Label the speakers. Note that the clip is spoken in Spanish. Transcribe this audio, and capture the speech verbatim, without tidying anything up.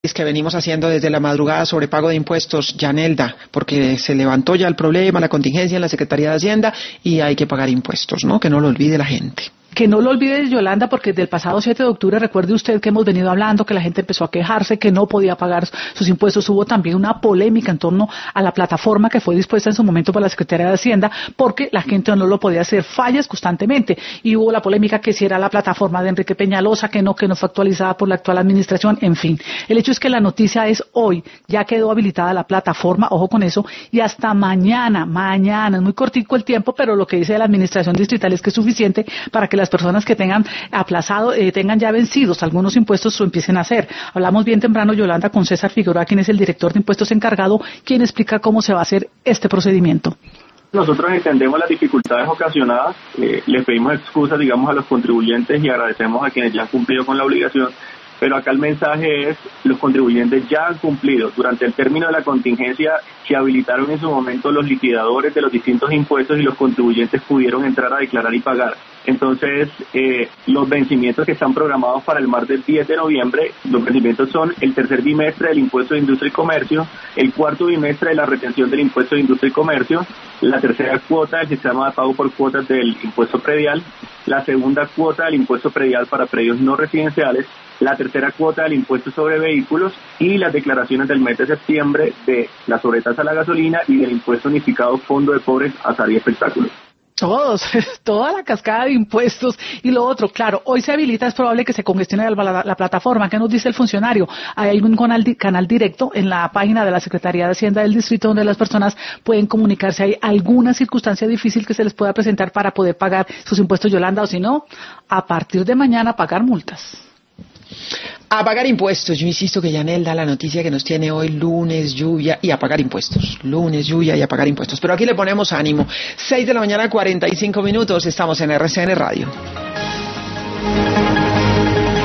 Speaker 1: que venimos haciendo desde la madrugada sobre pago de impuestos, Yanelda, porque se levantó ya el problema, la contingencia en la Secretaría de Hacienda y hay que pagar impuestos, ¿no? Que no lo olvide la gente.
Speaker 2: Que no lo olvide, Yolanda, porque desde el pasado siete de octubre, recuerde usted que hemos venido hablando, que la gente empezó a quejarse, que no podía pagar sus impuestos. Hubo también una polémica en torno a la plataforma que fue dispuesta en su momento por la Secretaría de Hacienda, porque la gente no lo podía hacer, fallas constantemente. Y hubo la polémica que si era la plataforma de Enrique Peñalosa, que no, que no fue actualizada por la actual administración, en fin. El hecho es que la noticia es hoy, ya quedó habilitada la plataforma, ojo con eso, y hasta mañana, mañana, es muy cortico el tiempo, pero lo que dice la administración distrital es que es suficiente para que las personas que tengan aplazado, eh, tengan ya vencidos algunos impuestos, lo empiecen a hacer. Hablamos bien temprano, Yolanda, con César Figueroa, quien es el director de impuestos encargado, quien explica cómo se va a hacer este procedimiento.
Speaker 3: Nosotros entendemos las dificultades ocasionadas, eh, les pedimos excusas, digamos, a los contribuyentes y agradecemos a quienes ya han cumplido con la obligación. Pero acá el mensaje es, los contribuyentes ya han cumplido. Durante el término de la contingencia se habilitaron en su momento los liquidadores de los distintos impuestos y los contribuyentes pudieron entrar a declarar y pagar. Entonces, eh, los vencimientos que están programados para el martes diez de noviembre, los vencimientos son el tercer bimestre del impuesto de industria y comercio, el cuarto bimestre de la retención del impuesto de industria y comercio, la tercera cuota del sistema de pago por cuotas del impuesto predial, la segunda cuota del impuesto predial para predios no residenciales, la tercera cuota del impuesto sobre vehículos y las declaraciones del mes de septiembre de la sobretasa a la gasolina y del impuesto unificado Fondo de Pobres, Azar y Espectáculos.
Speaker 2: Todos, toda la cascada de impuestos. Y lo otro, claro, hoy se habilita, es probable que se congestione la, la, la plataforma. ¿Qué nos dice el funcionario? Hay algún canal, canal directo en la página de la Secretaría de Hacienda del Distrito donde las personas pueden comunicarse. ¿Hay alguna circunstancia difícil que se les pueda presentar para poder pagar sus impuestos, Yolanda? O si no, a partir de mañana pagar multas.
Speaker 1: A pagar impuestos. Yo insisto que Yanel da la noticia que nos tiene hoy, lunes, lluvia y a pagar impuestos. Lunes, lluvia y a pagar impuestos. Pero aquí le ponemos ánimo. seis de la mañana, cuarenta y cinco minutos. Estamos en R C N Radio.